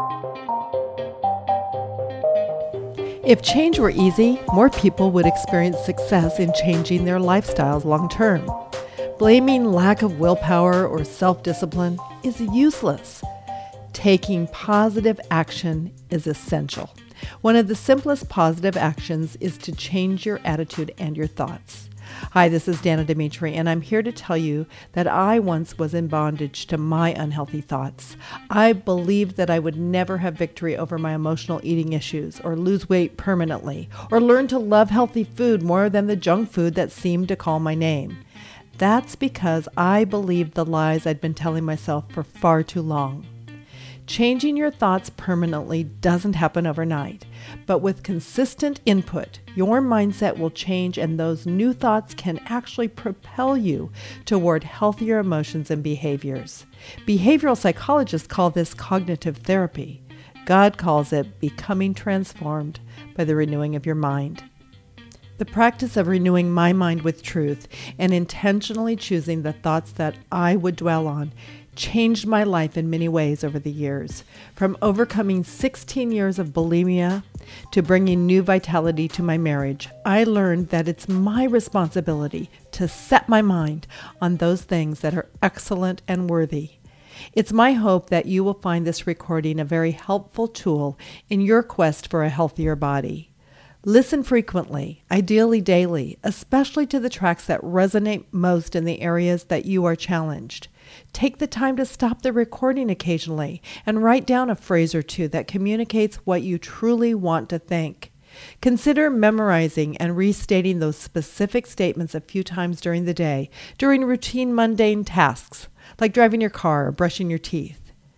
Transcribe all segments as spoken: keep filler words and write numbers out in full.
If change were easy, more people would experience success in changing their lifestyles long term. Blaming lack of willpower or self-discipline is useless. Taking positive action is essential. One of the simplest positive actions is to change your attitude and your thoughts. Hi, this is Dana Dimitri, and I'm here to tell you that I once was in bondage to my unhealthy thoughts. I believed that I would never have victory over my emotional eating issues, or lose weight permanently, or learn to love healthy food more than the junk food that seemed to call my name. That's because I believed the lies I'd been telling myself for far too long. Changing your thoughts permanently doesn't happen overnight, but with consistent input, your mindset will change, and those new thoughts can actually propel you toward healthier emotions and behaviors. Behavioral psychologists call this cognitive therapy. God calls it becoming transformed by the renewing of your mind. The practice of renewing my mind with truth and intentionally choosing the thoughts that I would dwell on changed my life in many ways over the years. From overcoming sixteen years of bulimia to bringing new vitality to my marriage, I learned that it's my responsibility to set my mind on those things that are excellent and worthy. It's my hope that you will find this recording a very helpful tool in your quest for a healthier body. Listen frequently, ideally daily, especially to the tracks that resonate most in the areas that you are challenged. Take the time to stop the recording occasionally and write down a phrase or two that communicates what you truly want to think. Consider memorizing and restating those specific statements a few times during the day, during routine mundane tasks, like driving your car or brushing your teeth.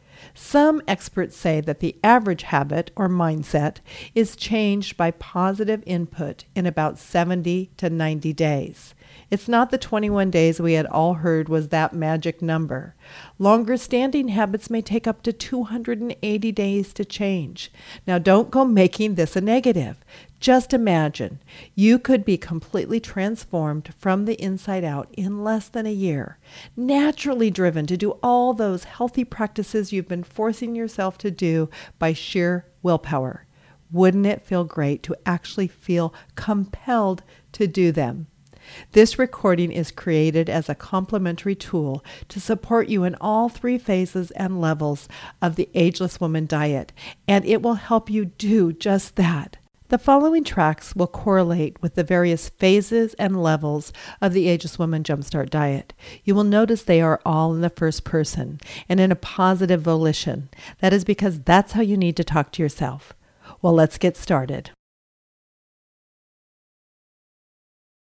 Some experts say that the average habit or mindset is changed by positive input in about seventy to ninety days. It's not the twenty-one days we had all heard was that magic number. Longer standing habits may take up to two hundred eighty days to change. Now, don't go making this a negative. Just imagine you could be completely transformed from the inside out in less than a year, naturally driven to do all those healthy practices you've been forcing yourself to do by sheer willpower. Wouldn't it feel great to actually feel compelled to do them? This recording is created as a complementary tool to support you in all three phases and levels of the Ageless Woman Diet, and it will help you do just that. The following tracks will correlate with the various phases and levels of the Ageless Woman Jumpstart Diet. You will notice they are all in the first person and in a positive volition. That is because that's how you need to talk to yourself. Well, let's get started.